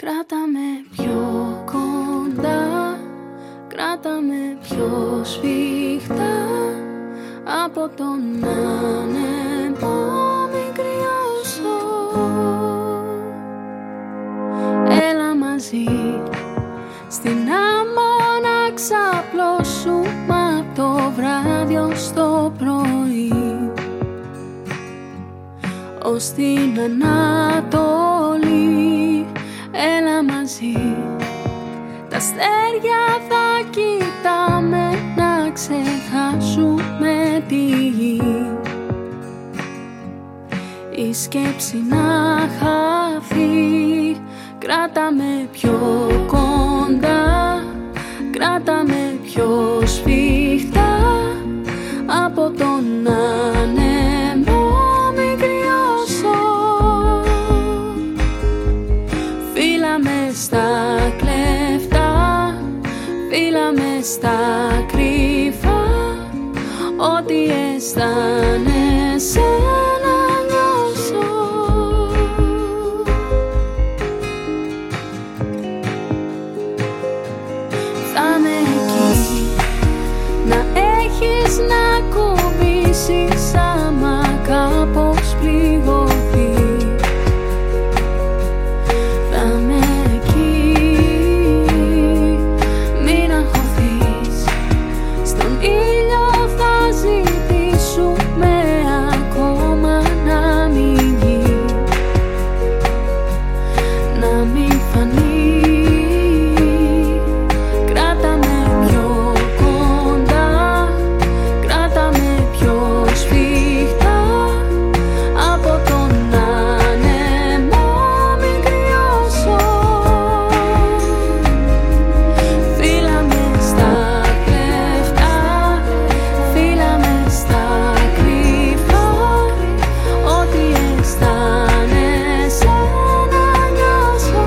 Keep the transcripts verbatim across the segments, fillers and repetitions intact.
Κράτα με πιο κοντά, κράτα με πιο σφιχτά από τον άνεμο μην κρυώσω. Έλα μαζί στην άμμο να ξαπλώσουμε απ' το βράδυ ως το πρωί, ως την Ανατολή. Έλα μαζί, τα αστέρια θα κοιτάμε να ξεχάσουμε τη γη. Η σκέψη να χαθεί, κράτα με πιο κοντά, κράτα με πιο σφιχτά από τον άνεμο μην κρυώσω. Φύλλα με στα κλεφτά, φύλλα με στα κρυφά, ό,τι αισθάνεσαι να νιώσω. Θα είμαι εκεί να έχεις να κουμπήσεις άμα κάπως πληγωθεί. Θα είμαι εκεί, μην αγχωθείς, στον ήλιο θα ζητήσουμε ακόμα να μην βγει, να μην φανεί. Κράτα με πιο κοντά, κράτα με πιο σφιχτά από τον άνεμο μην κρυώσω. Φύλλα με στα κλεφτά, φύλλα με στα κρυφά, ό,τι αισθάνεσαι να νιώσω.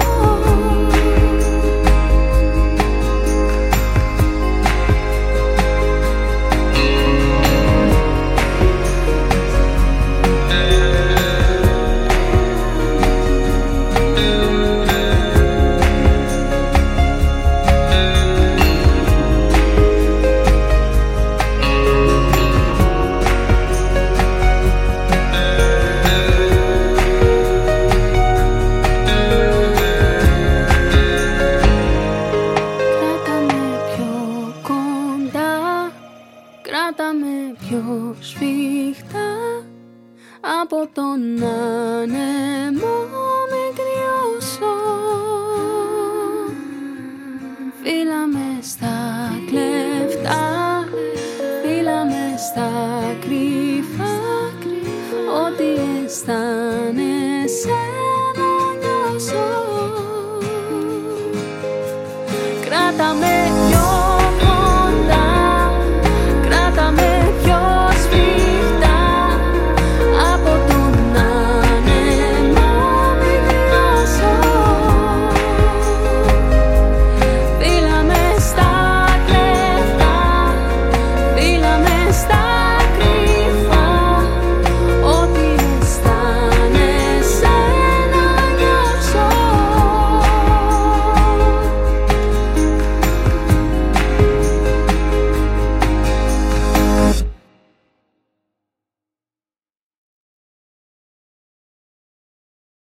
Κράτα με πιο κοντά, κράτα με πιο σφιχτά από τον άνεμο μην κρυώσω. Φύλλα με στα κλεφτά, φύλλα με στα κρυφά, ό,τι αισθάνεσαι να νιώσω. Κράτα με